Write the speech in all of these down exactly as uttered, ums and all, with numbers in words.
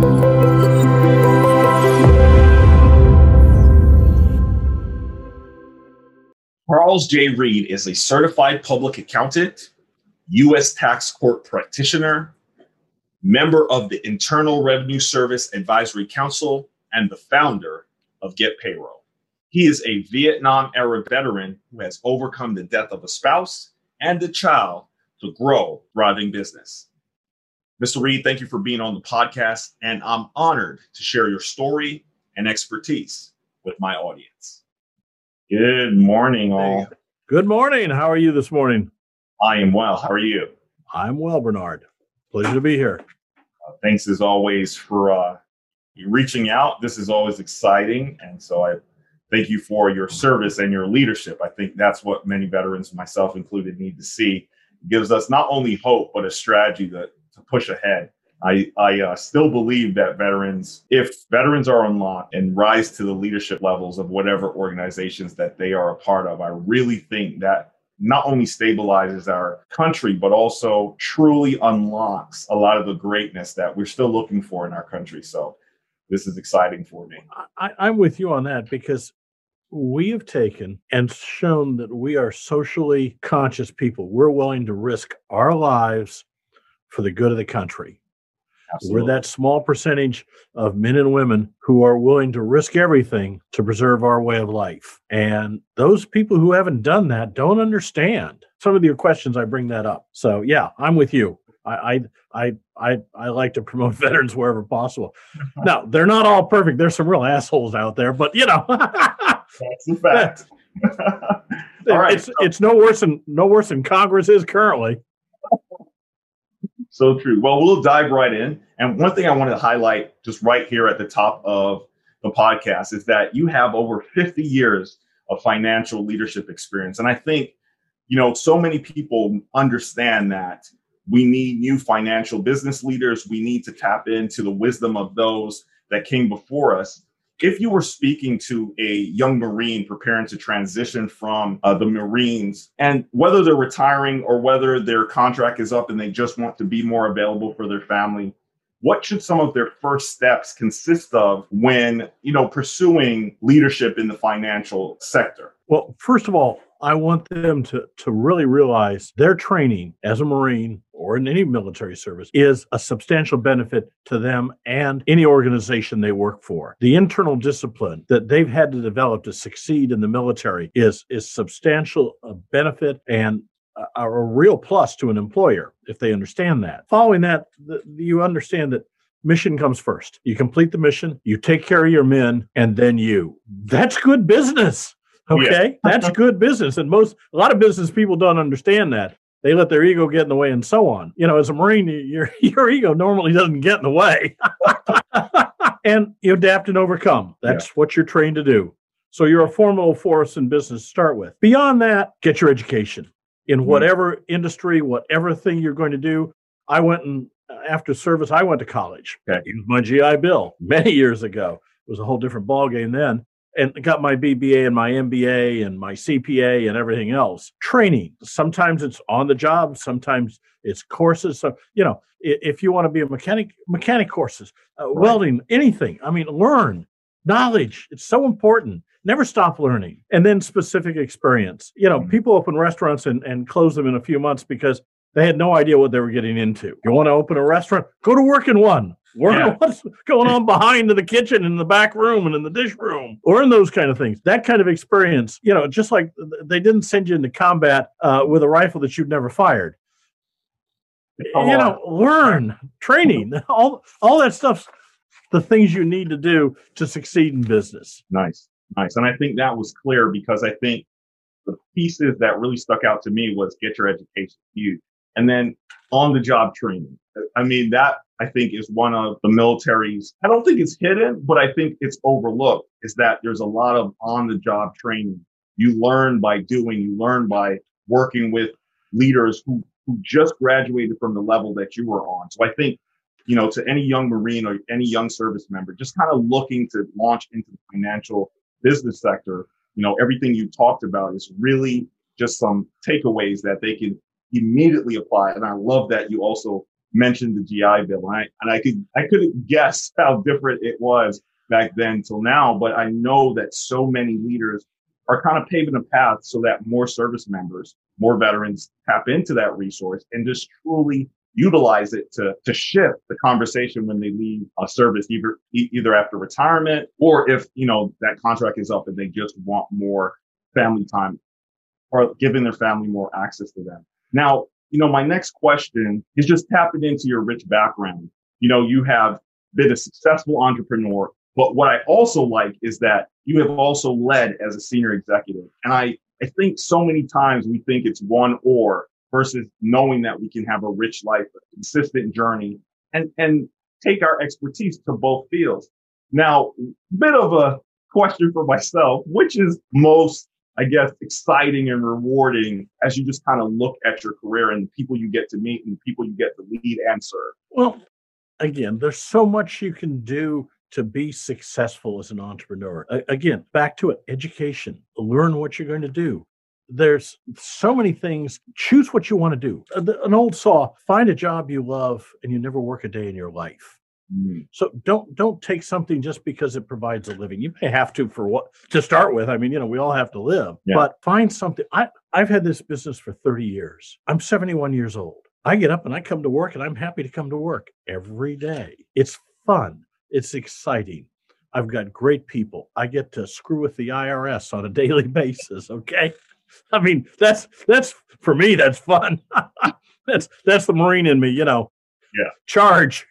Charles J. Reed is a certified public accountant, U S tax court practitioner, member of the Internal Revenue Service Advisory Council, and the founder of Get Payroll. He is a Vietnam-era veteran who has overcome the death of a spouse and a child to grow thriving business. Mister Reed, thank you for being on the podcast, and I'm honored to share your story and expertise with my audience. Good morning, all. Good morning. How are you this morning? I am well. How are you? I'm well, Bernard. Pleasure to be here. Uh, thanks as always for uh, you reaching out. This is always exciting. And so I thank you for your service and your leadership. I think that's what many veterans, myself included, need to see. It gives us not only hope, but a strategy to, to push ahead. I, I uh, still believe that veterans, if veterans are unlocked and rise to the leadership levels of whatever organizations that they are a part of, I really think that not only stabilizes our country, but also truly unlocks a lot of the greatness that we're still looking for in our country. So this is exciting for me. I, I'm with you on that because we have taken and shown that we are socially conscious people. We're willing to risk our lives for the good of the country. Absolutely. We're that small percentage of men and women who are willing to risk everything to preserve our way of life. And those people who haven't done that don't understand some of your questions. I bring that up. So yeah, I'm with you. I I I I, I like to promote veterans wherever possible. Now, they're not all perfect. There's some real assholes out there, but you know, that's a fact. All right. It's it's no worse than no worse than Congress is currently. So true. Well, we'll dive right in. And one thing I wanted to highlight just right here at the top of the podcast is that you have over fifty years of financial leadership experience. And I think, you know, so many people understand that we need new financial business leaders. We need to tap into the wisdom of those that came before us. If you were speaking to a young Marine preparing to transition from uh, the Marines, and whether they're retiring or whether their contract is up and they just want to be more available for their family, what should some of their first steps consist of when, you know, pursuing leadership in the financial sector? Well, first of all, I want them to, to really realize their training as a Marine or in any military service is a substantial benefit to them and any organization they work for. The internal discipline that they've had to develop to succeed in the military is, is substantial uh, benefit and a, a real plus to an employer if they understand that. Following that, the, you understand that mission comes first. You complete the mission, you take care of your men, and then you. That's good business. Okay, yeah. That's good business. And most, a lot of business people don't understand that. They let their ego get in the way and so on. You know, as a Marine, your, your ego normally doesn't get in the way. And you adapt and overcome. That's yeah. what you're trained to do. So you're a formidable force in business to start with. Beyond that, get your education in whatever mm-hmm. industry, whatever thing you're going to do. I went and after service, I went to college. Okay. Used my G I Bill many years ago. It was a whole different ballgame then. And got my B B A and my M B A and my C P A and everything else. Training. Sometimes it's on the job. Sometimes it's courses. So, you know, if you want to be a mechanic, mechanic courses, uh, right. welding, anything. I mean, learn. Knowledge. It's so important. Never stop learning. And then specific experience. You know, mm-hmm. people open restaurants and, and close them in a few months because they had no idea what they were getting into. You want to open a restaurant? Go to work in one. Learn yeah. what's going on behind the kitchen, in the back room, and in the dish room. Learn those kind of things. That kind of experience, you know, just like they didn't send you into combat uh, with a rifle that you've never fired. Oh, you know, learn, training, all all that stuff's the things you need to do to succeed in business. Nice, nice. And I think that was clear because I think the pieces that really stuck out to me was get your education huge. And then on-the-job training. I mean, that I think is one of the military's, I don't think it's hidden, but I think it's overlooked, is that there's a lot of on-the-job training. You learn by doing, you learn by working with leaders who, who just graduated from the level that you were on. So I think, you know, to any young Marine or any young service member, just kind of looking to launch into the financial business sector, you know, everything you talked about is really just some takeaways that they can immediately apply. And I love that you also, mentioned the G I Bill, and I, and I could I couldn't guess how different it was back then till now, but I know that so many leaders are kind of paving a path so that more service members, more veterans tap into that resource and just truly utilize it to, to shift the conversation when they leave a service, either, either after retirement or if, you know, that contract is up and they just want more family time or giving their family more access to them. Now, you know, my next question is just tapping into your rich background. You know, you have been a successful entrepreneur, but what I also like is that you have also led as a senior executive. And I, I think so many times we think it's one or versus knowing that we can have a rich life, a consistent journey, and, and take our expertise to both fields. Now, bit of a question for myself, which is most, I guess, exciting and rewarding as you just kind of look at your career and people you get to meet and people you get to lead and serve? Well, again, there's so much you can do to be successful as an entrepreneur. A- again, back to it, education, learn what you're going to do. There's so many things. Choose what you want to do. An old saw, find a job you love and you never work a day in your life. Mm. So don't don't take something just because it provides a living. You may have to for what to start with. I mean, you know, we all have to live, yeah. But find something. I, I've had this business for thirty years. I'm seventy-one years old. I get up and I come to work and I'm happy to come to work every day. It's fun. It's exciting. I've got great people. I get to screw with the I R S on a daily basis. Okay. I mean, that's, that's for me, that's fun. that's, that's the Marine in me, you know, yeah. Charge.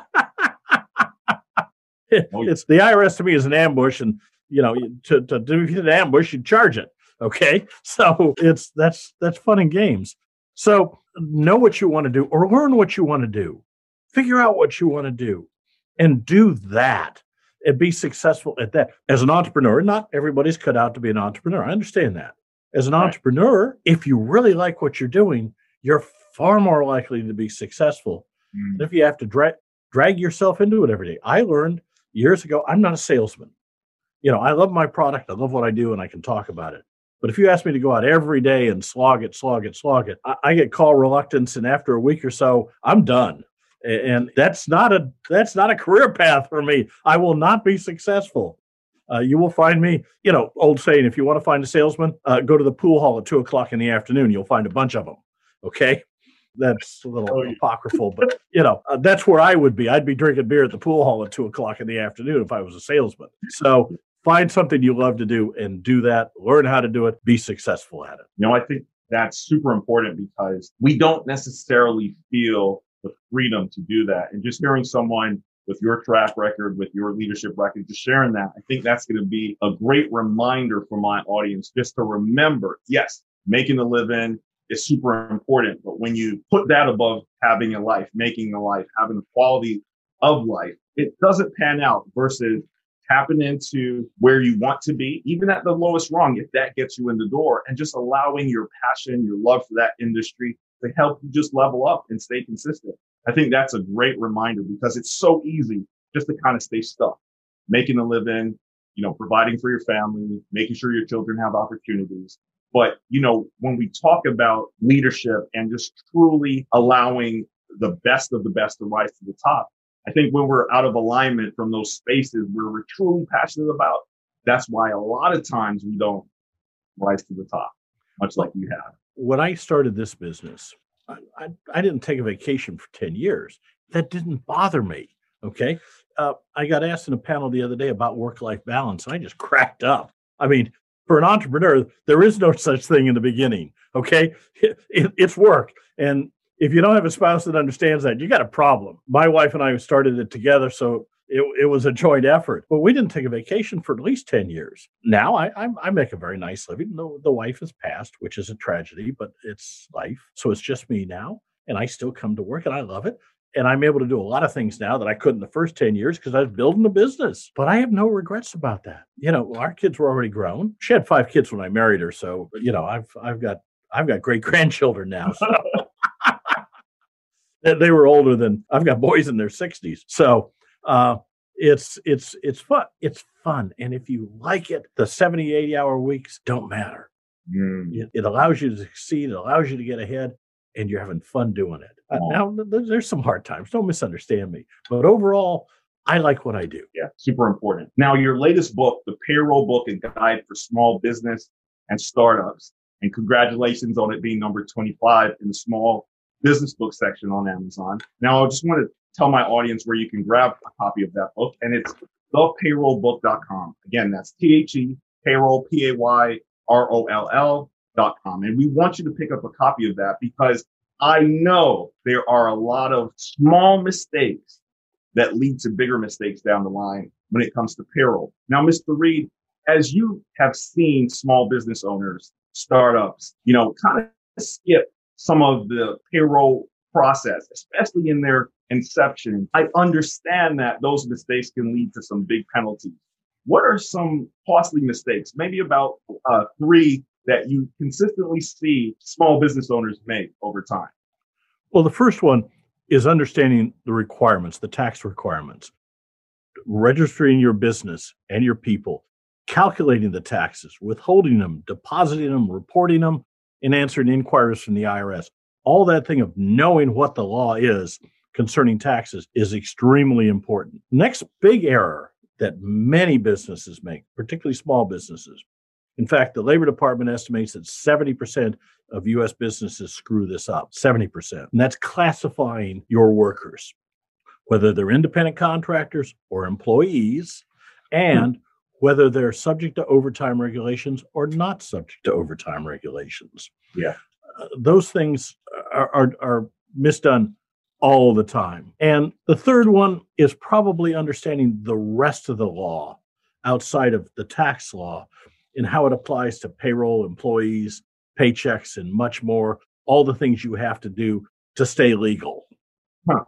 It's the I R S to me is an ambush, and you know, to, to do an ambush, you charge it. Okay. So it's, that's, that's fun and games. So know what you want to do or learn what you want to do, figure out what you want to do and do that and be successful at that. As an entrepreneur, not everybody's cut out to be an entrepreneur. I understand that. As an right. entrepreneur, if you really like what you're doing, you're far more likely to be successful mm. than if you have to dra- drag yourself into it every day. I learned years ago, I'm not a salesman. You know, I love my product. I love what I do and I can talk about it. But if you ask me to go out every day and slog it, slog it, slog it, I, I get call reluctance. And after a week or so, I'm done. And that's not a, that's not a career path for me. I will not be successful. Uh, you will find me, you know, old saying, if you want to find a salesman, uh, go to the pool hall at two o'clock in the afternoon. You'll find a bunch of them. Okay. That's a little oh, yeah. apocryphal, but you know, uh, that's where I would be. I'd be drinking beer at the pool hall at two o'clock in the afternoon if I was a salesman. So find something you love to do and do that, learn how to do it, be successful at it. You know, I think that's super important because we don't necessarily feel the freedom to do that. And just hearing someone with your track record, with your leadership record, just sharing that, I think that's going to be a great reminder for my audience just to remember, yes, making a living is super important. But when you put that above having a life, making a life, having the quality of life, it doesn't pan out versus tapping into where you want to be, even at the lowest rung, if that gets you in the door, and just allowing your passion, your love for that industry to help you just level up and stay consistent. I think that's a great reminder because it's so easy just to kind of stay stuck, making a living, you know, providing for your family, making sure your children have opportunities. But, you know, when we talk about leadership and just truly allowing the best of the best to rise to the top, I think when we're out of alignment from those spaces where we're truly passionate about, that's why a lot of times we don't rise to the top, much like you have. When I started this business, I, I, I didn't take a vacation for ten years. That didn't bother me. Okay. Uh, I got asked in a panel the other day about work-life balance, and I just cracked up. I mean, for an entrepreneur, there is no such thing in the beginning. Okay. It, it, it's work. And if you don't have a spouse that understands that, you got a problem. My wife and I started it together, so it, it was a joint effort. But we didn't take a vacation for at least ten years. Now I, I, I make a very nice living. The, the wife has passed, which is a tragedy, but it's life. So it's just me now, and I still come to work, and I love it. And I'm able to do a lot of things now that I couldn't the first ten years because I was building the business. But I have no regrets about that. You know, our kids were already grown. She had five kids when I married her, so you know, I've I've got I've got great grandchildren now. So. They were older than I've got boys in their sixties. So uh, it's it's it's fun. It's fun. And if you like it, the seventy, eighty hour weeks don't matter. Mm. It, it allows you to succeed. It allows you to get ahead. and you're having fun doing it. Uh, Oh. now, th- there's some hard times. Don't misunderstand me. But overall, I like what I do. Yeah, super important. Now, your latest book, The Payroll Book and Guide for Small Business and Startups, and congratulations on it being number twenty-five in the small business book section on Amazon. Now, I just want to tell my audience where you can grab a copy of that book, and it's the payroll book dot com. Again, that's T H E, payroll, P A Y R O L L dot com. And we want you to pick up a copy of that because I know there are a lot of small mistakes that lead to bigger mistakes down the line when it comes to payroll. Now, Mister Reed, as you have seen small business owners, startups, you know, kind of skip some of the payroll process, especially in their inception, I understand that those mistakes can lead to some big penalties. What are some costly mistakes, maybe about uh, three that you consistently see small business owners make over time? Well, the first one is understanding the requirements, the tax requirements, registering your business and your people, calculating the taxes, withholding them, depositing them, reporting them, and answering inquiries from the I R S. All that thing of knowing what the law is concerning taxes is extremely important. Next big error that many businesses make, particularly small businesses. In fact, the Labor Department estimates that seventy percent of U S businesses screw this up, seventy percent. And that's classifying your workers, whether they're independent contractors or employees, and whether they're subject to overtime regulations or not subject to overtime regulations. Yeah. Uh, those things are, are, are misdone all the time. And the third one is probably understanding the rest of the law outside of the tax law and how it applies to payroll, employees, paychecks, and much more, all the things you have to do to stay legal. Huh.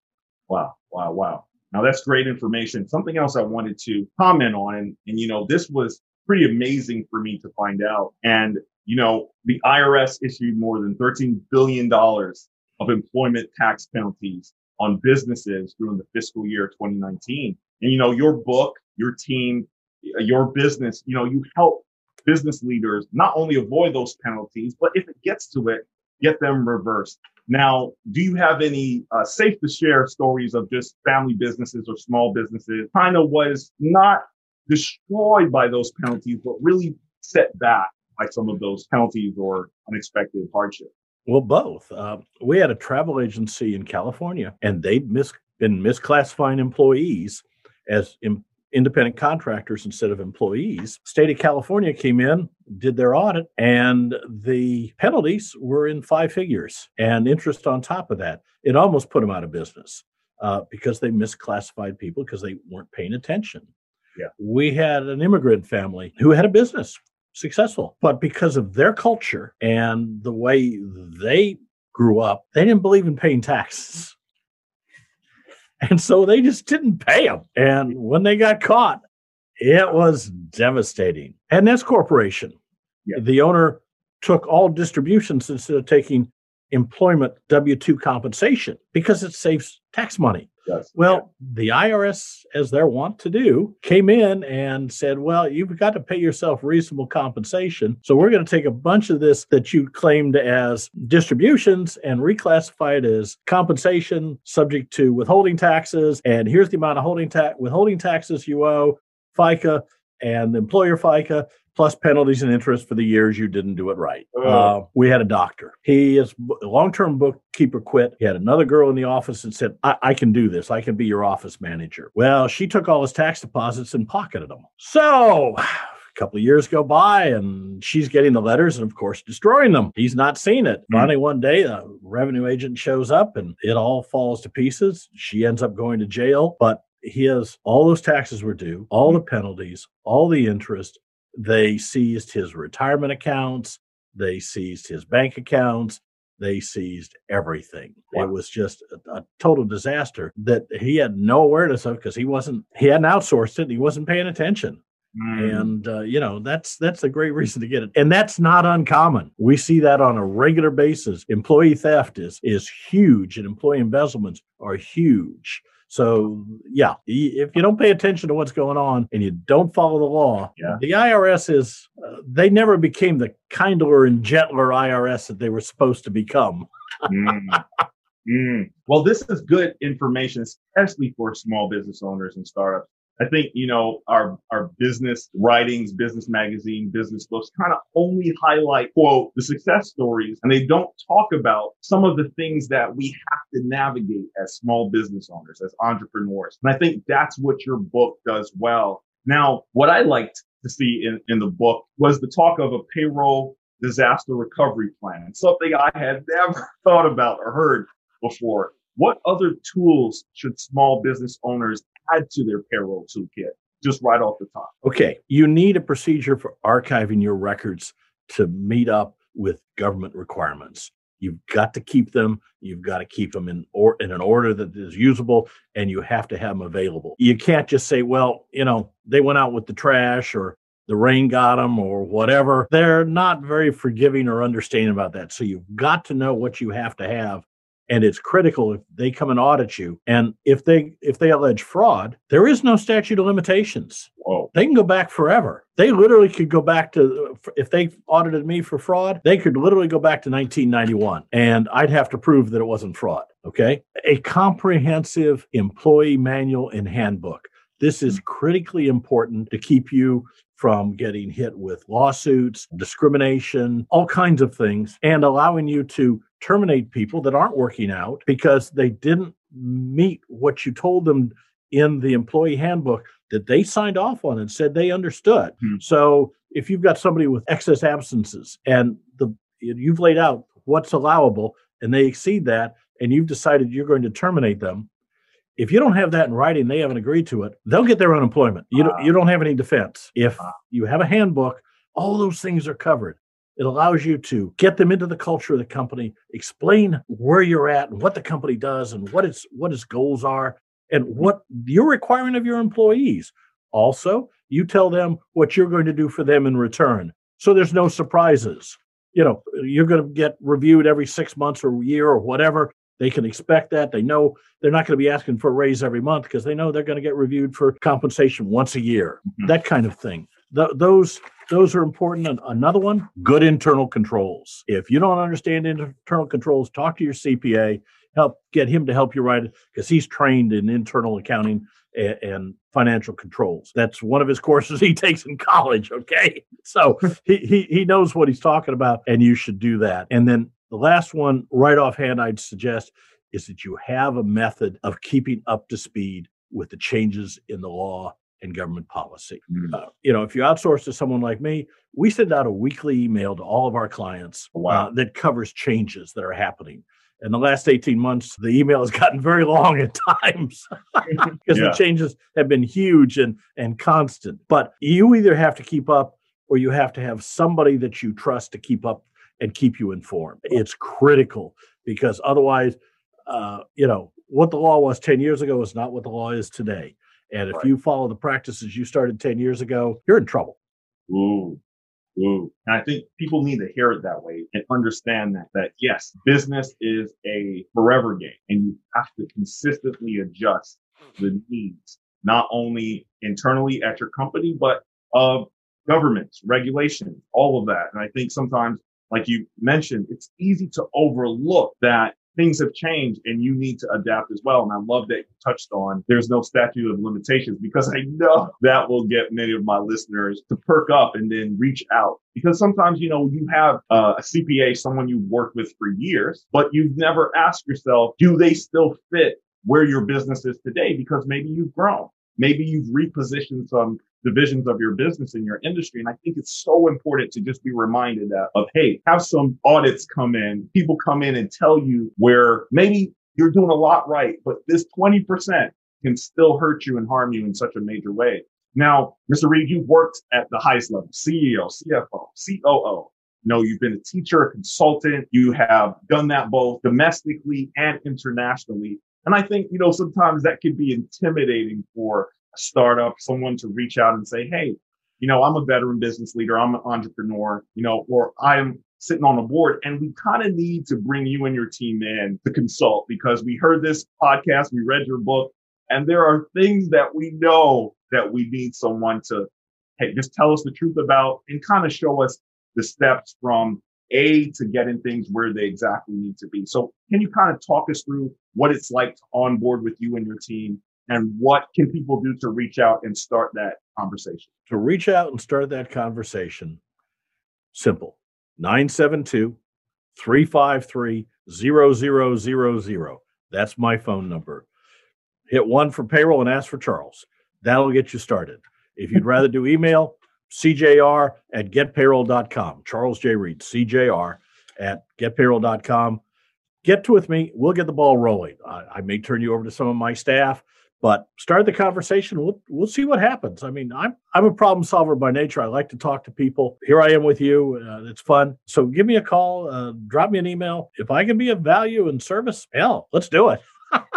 Wow, wow, wow. Now that's great information. Something else I wanted to comment on, and, and you know, this was pretty amazing for me to find out. And, you know, the I R S issued more than thirteen billion dollars of employment tax penalties on businesses during the fiscal year twenty nineteen. And, you know, your book, your team, your business, you know, you help business leaders not only avoid those penalties, but if it gets to it, get them reversed. Now, do you have any uh, safe to share stories of just family businesses or small businesses kind of was not destroyed by those penalties, but really set back by some of those penalties or unexpected hardship? Well, both. Uh, we had a travel agency in California, and they'd mis- been misclassifying employees as im- independent contractors instead of employees. State of California came in, did their audit, and the penalties were in five figures and interest on top of that. It almost put them out of business uh, because they misclassified people because they weren't paying attention. Yeah. We had an immigrant family who had a business, successful, but because of their culture and the way they grew up, they didn't believe in paying taxes. And so they just didn't pay them. And when they got caught, it was devastating. And S Corporation, Yeah. the owner took all distributions instead of taking employment W two compensation because it saves tax money. Yes. Well, the I R S, as they're wont to do, came in and said, well, you've got to pay yourself reasonable compensation. So we're going to take a bunch of this that you claimed as distributions and reclassify it as compensation subject to withholding taxes. And here's the amount of holding ta- withholding taxes you owe, FICA and employer FICA, plus penalties and interest for the years you didn't do it right. Oh. Uh, we had a doctor. He is a long-term bookkeeper quit. He had another girl in the office and said, I, I can do this. I can be your office manager. Well, she took all his tax deposits and pocketed them. So a couple of years go by and she's getting the letters and, of course, destroying them. He's not seen it. Mm-hmm. Finally, one day, a revenue agent shows up and it all falls to pieces. She ends up going to jail, but his all those taxes were due, all the penalties, all the interest. They seized his retirement accounts. They seized his bank accounts. They seized everything. Wow. It was just a, a total disaster that he had no awareness of because he wasn't, he hadn't outsourced it. And he wasn't paying attention. Mm. And, uh, you know, that's, that's a great reason to get it. And that's not uncommon. We see that on a regular basis. Employee theft is, is huge and employee embezzlements are huge. So, yeah, y- if you don't pay attention to what's going on and you don't follow the law, Yeah. the I R S is, uh, they never became the kinder and gentler I R S that they were supposed to become. Mm. Mm. Well, this is good information, especially for small business owners and startups. I think, you know, our, our business writings, business magazine, business books kind of only highlight, quote, the success stories, and they don't talk about some of the things that we have to navigate as small business owners, as entrepreneurs. And I think that's what your book does well. Now, what I liked to see in, in the book was the talk of a payroll disaster recovery plan, something I had never thought about or heard before. What other tools should small business owners add to their payroll toolkit? Just right off the top. Okay. You need a procedure for archiving your records to meet up with government requirements. You've got to keep them. You've got to keep them in or in an order that is usable, and you have to have them available. You can't just say, well, you know, they went out with the trash or the rain got them or whatever. They're not very forgiving or understanding about that. So you've got to know what you have to have. And it's critical if they come and audit you. And if they if they allege fraud, there is no statute of limitations. Whoa. They can go back forever. They literally could go back to, if they audited me for fraud, they could literally go back to nineteen ninety-one. And I'd have to prove that it wasn't fraud. Okay. A comprehensive employee manual and handbook. This is critically important to keep you from getting hit with lawsuits, discrimination, all kinds of things, and allowing you to terminate people that aren't working out because they didn't meet what you told them in the employee handbook that they signed off on and said they understood. Hmm. So if you've got somebody with excess absences and the you've laid out what's allowable and they exceed that and you've decided you're going to terminate them, if you don't have that in writing, they haven't agreed to it, they'll get their unemployment. You, uh, don't, you don't have any defense. If uh, you have a handbook, all those things are covered. It allows you to get them into the culture of the company, explain where you're at and what the company does and what its what its goals are and what you're requiring of your employees. Also, you tell them what you're going to do for them in return. So there's no surprises. You know, you're going to get reviewed every six months or a year or whatever. They can expect that. They know they're not going to be asking for a raise every month because they know they're going to get reviewed for compensation once a year, mm-hmm. that kind of thing. Th- those those are important. And another one, good internal controls. If you don't understand internal controls, talk to your C P A, help get him to help you write it because he's trained in internal accounting and, and financial controls. That's one of his courses he takes in college, okay? So he, he he knows what he's talking about, and you should do that. And then the last one, right offhand, I'd suggest is that you have a method of keeping up to speed with the changes in the law and government policy. Mm-hmm. Uh, you know, if you outsource to someone like me, we send out a weekly email to all of our clients wow. uh, that covers changes that are happening. In the last eighteen months, the email has gotten very long at times because yeah. the changes have been huge and, and constant. But you either have to keep up or you have to have somebody that you trust to keep up and keep you informed. It's critical because otherwise, uh, you know, what the law was ten years ago is not what the law is today. And if right. you follow the practices you started ten years ago, you're in trouble. Ooh, ooh. And I think people need to hear it that way and understand that, that yes, business is a forever game and you have to consistently adjust the needs, not only internally at your company, but of governments, regulations, all of that. And I think sometimes, like you mentioned, it's easy to overlook that things have changed and you need to adapt as well. And I love that you touched on there's no statute of limitations because I know that will get many of my listeners to perk up and then reach out. Because sometimes, you know, you have uh, a C P A, someone you've worked with for years, but you've never asked yourself, do they still fit where your business is today? Because maybe you've grown. Maybe you've repositioned some divisions of your business in your industry. And I think it's so important to just be reminded that of, hey, have some audits come in, people come in and tell you where maybe you're doing a lot right, but this twenty percent can still hurt you and harm you in such a major way. Now, Mister Reed, you've worked at the highest level, C E O, C F O, C O O. You know, you've been a teacher, a consultant. You have done that both domestically and internationally. And I think, you know, sometimes that can be intimidating for a startup, someone to reach out and say, hey, you know, I'm a veteran business leader. I'm an entrepreneur, you know, or I'm sitting on a board and we kind of need to bring you and your team in to consult because we heard this podcast, we read your book And there are things that we know that we need someone to, hey, just tell us the truth about and kind of show us the steps from A to getting things where they exactly need to be. So can you kind of talk us through what it's like to onboard with you and your team, and what can people do to reach out and start that conversation? To reach out and start that conversation, simple. nine seven two, three five three, zero zero zero zero. That's my phone number. Hit one for payroll and ask for Charles. That'll get you started. If you'd rather do email, C J R at get payroll dot com. Charles J. Reed, C J R at get payroll dot com. Get with me. We'll get the ball rolling. I, I may turn you over to some of my staff, but start the conversation. We'll we'll see what happens. I mean, I'm I'm a problem solver by nature. I like to talk to people. Here I am with you. Uh, it's fun. So give me a call. Uh, drop me an email. If I can be of value and service, hell, let's do it.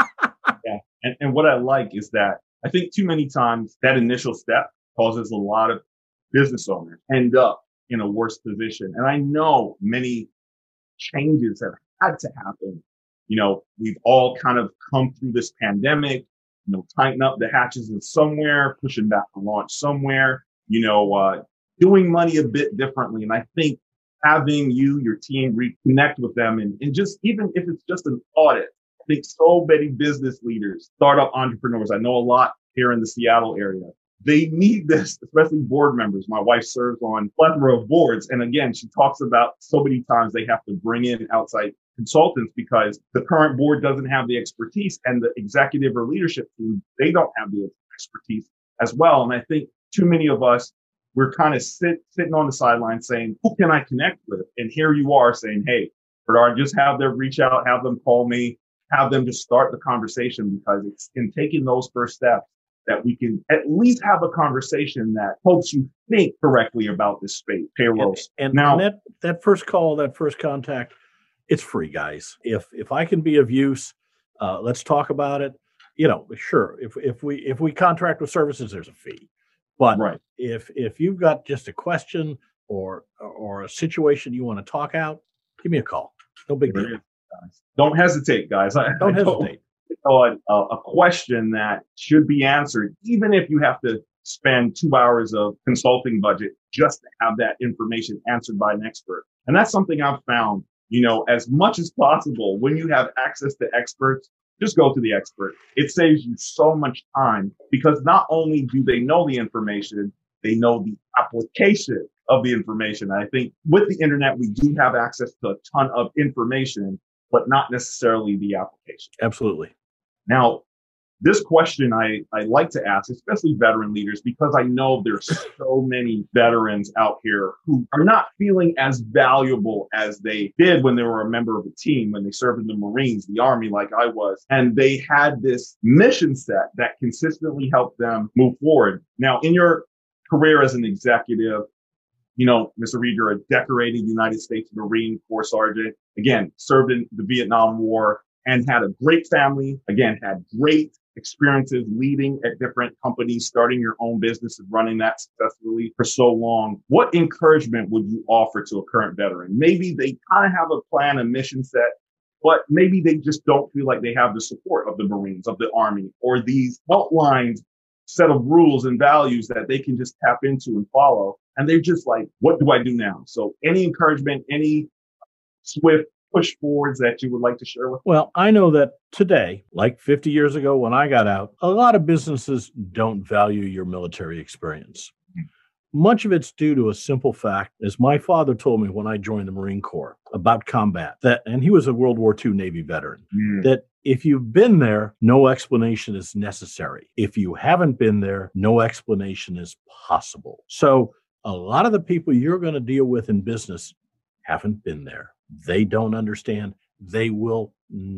Yeah. And, and what I like is that I think too many times that initial step causes a lot of business owners end up in a worse position. And I know many changes have had to happen. You know, we've all kind of come through this pandemic, you know, tighten up the hatches in somewhere, pushing back the launch somewhere, you know, uh, doing money a bit differently. And I think having you, your team, reconnect with them and, and just, even if it's just an audit, I think so many business leaders, startup entrepreneurs, I know a lot here in the Seattle area, they need this, especially board members. My wife serves on a plethora of boards. And again, she talks about so many times they have to bring in outside consultants because the current board doesn't have the expertise, and the executive or leadership team, they don't have the expertise as well. And I think too many of us, we're kind of sit, sitting on the sidelines saying, who can I connect with? And here you are saying, hey, Bernard, just have them reach out, have them call me, have them just start the conversation, because it's in taking those first steps that we can at least have a conversation that helps you think correctly about this space, payrolls. And, and, now, and that, that first call, that first contact, it's free, guys. If if I can be of use, uh, let's talk about it. You know, sure. If if we if we contract with services, there's a fee. But right. if if you've got just a question or or a situation you want to talk out, give me a call. No big deal. Guys. Don't hesitate, guys. I, don't I hesitate. Don't, a, a question that should be answered, even if you have to spend two hours of consulting budget just to have that information answered by an expert. And that's something I've found, you know, as much as possible, when you have access to experts, just go to the expert. It saves you so much time, because not only do they know the information, they know the application of the information. I think with the internet, we do have access to a ton of information, but not necessarily the application. Absolutely. Now, this question I, I like to ask, especially veteran leaders, because I know there's so many veterans out here who are not feeling as valuable as they did when they were a member of a team, when they served in the Marines, the Army, like I was. And they had this mission set that consistently helped them move forward. Now, in your career as an executive, you know, Mister Reed, you're a decorated United States Marine Corps sergeant, again, served in the Vietnam War and had a great family, again, had great experiences leading at different companies, starting your own business and running that successfully for so long. What encouragement would you offer to a current veteran? Maybe they kind of have a plan, a mission set, but maybe they just don't feel like they have the support of the Marines, of the Army, or these outlined set of rules and values that they can just tap into and follow. And they're just like, what do I do now? So any encouragement, any swift push forwards that you would like to share with? Well, I know that today, like fifty years ago when I got out, a lot of businesses don't value your military experience. Mm-hmm. Much of it's due to a simple fact, as my father told me when I joined the Marine Corps about combat, that, and he was a World War Two Navy veteran, mm. that if you've been there, no explanation is necessary. If you haven't been there, no explanation is possible. So a lot of the people you're going to deal with in business haven't been there. They don't understand. They will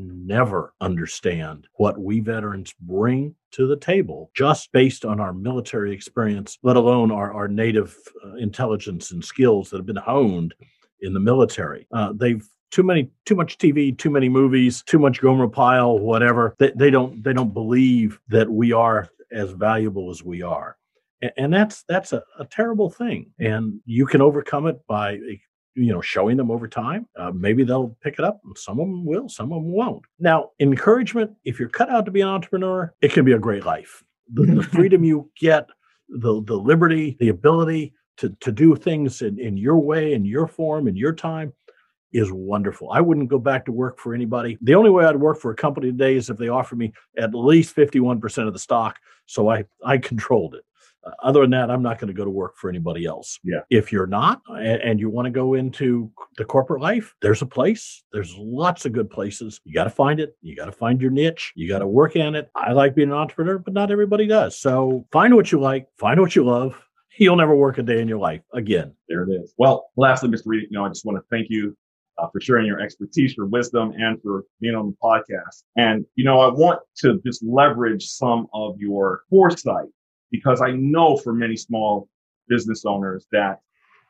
never understand what we veterans bring to the table just based on our military experience, let alone our, our native uh, intelligence and skills that have been honed in the military. Uh, they've too many, too much T V, too many movies, too much Gomer Pyle, whatever. They, they don't, they don't believe that we are as valuable as we are. And, and that's, that's a, a terrible thing. And you can overcome it by you know, showing them over time. Uh, maybe they'll pick it up. Some of them will, some of them won't. Now, encouragement, if you're cut out to be an entrepreneur, it can be a great life. The, the freedom you get, the the liberty, the ability to, to do things in, in your way, in your form, in your time is wonderful. I wouldn't go back to work for anybody. The only way I'd work for a company today is if they offer me at least fifty-one percent of the stock. So I, I controlled it. Uh, other than that, I'm not going to go to work for anybody else. Yeah. If you're not, and, and you want to go into the corporate life, there's a place. There's lots of good places. You got to find it. You got to find your niche. You got to work in it. I like being an entrepreneur, but not everybody does. So find what you like. Find what you love. You'll never work a day in your life again. There it is. Well, lastly, Mister Reed, you know, I just want to thank you uh, for sharing your expertise, your wisdom, and for being on the podcast. And, you know, I want to just leverage some of your foresight, because I know for many small business owners that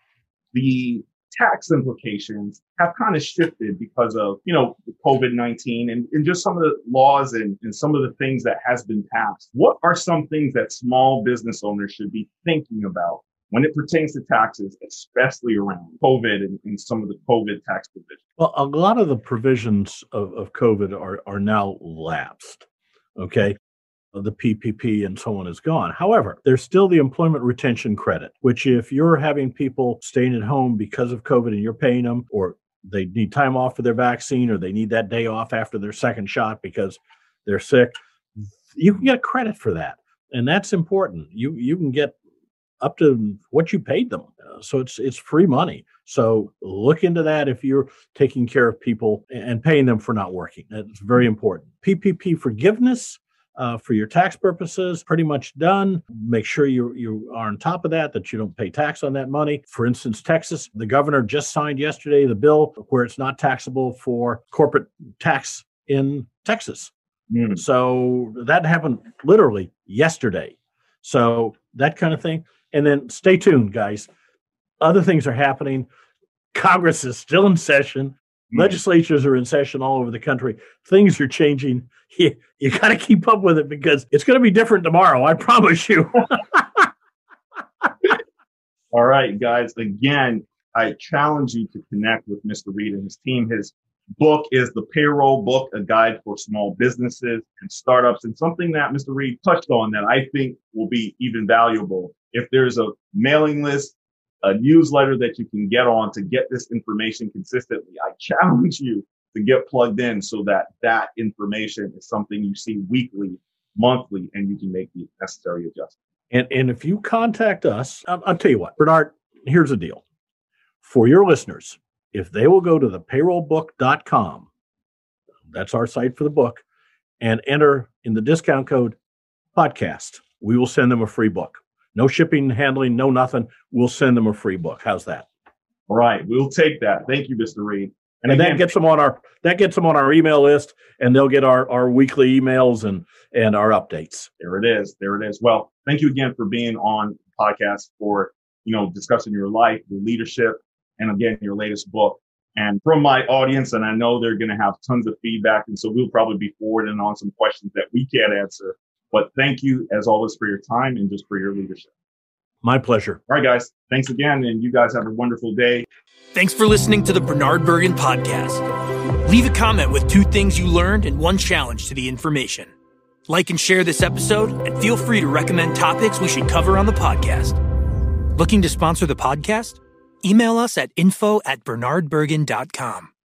the tax implications have kind of shifted because of, you know, COVID nineteen and, and just some of the laws and, and some of the things that has been passed. What are some things that small business owners should be thinking about when it pertains to taxes, especially around COVID and, and some of the COVID tax provisions? Well, a lot of the provisions of, of COVID are, are now lapsed. Okay. The P P P and so on is gone. However, there's still the employment retention credit, which if you're having people staying at home because of COVID and you're paying them, or they need time off for their vaccine, or they need that day off after their second shot because they're sick, you can get credit for that. And that's important. You you can get up to what you paid them. Uh, so it's it's free money. So look into that if you're taking care of people and paying them for not working. That's very important. P P P forgiveness Uh, for your tax purposes, pretty much done. Make sure you you are on top of that, that you don't pay tax on that money. For instance, Texas, the governor just signed yesterday the bill where it's not taxable for corporate tax in Texas. Mm. So that happened literally yesterday. So that kind of thing. And then stay tuned, guys. Other things are happening. Congress is still in session. Mm. Legislatures are in session all over the country. Things are changing. You, you got to keep up with it because it's going to be different tomorrow. I promise you. All right, guys. Again, I challenge you to connect with Mister Reed and his team. His book is The Payroll Book, a guide for small businesses and startups, and something that Mister Reed touched on that I think will be even valuable. If there's a mailing list, a newsletter that you can get on to get this information consistently, I challenge you to get plugged in so that that information is something you see weekly, monthly, and you can make the necessary adjustments. And and if you contact us, I'll, I'll tell you what, Bernard, here's the deal. For your listeners, if they will go to the payroll book dot com, that's our site for the book, and enter in the discount code podcast, we will send them a free book. No shipping, handling, no nothing. We'll send them a free book. How's that? All right. We'll take that. Thank you, Mister Reed. And, and again, that gets them on our that gets them on our email list, and they'll get our, our weekly emails and and our updates. There it is. There it is. Well, thank you again for being on the podcast, for, you know, discussing your life, your leadership, and again, your latest book. And from my audience, and I know they're going to have tons of feedback, and so we'll probably be forwarding on some questions that we can't answer. But thank you, as always, for your time and just for your leadership. My pleasure. All right, guys. Thanks again, and you guys have a wonderful day. Thanks for listening to the Bernard Bergen Podcast. Leave a comment with two things you learned and one challenge to the information. Like and share this episode, and feel free to recommend topics we should cover on the podcast. Looking to sponsor the podcast? Email us at info at bernard bergen dot com.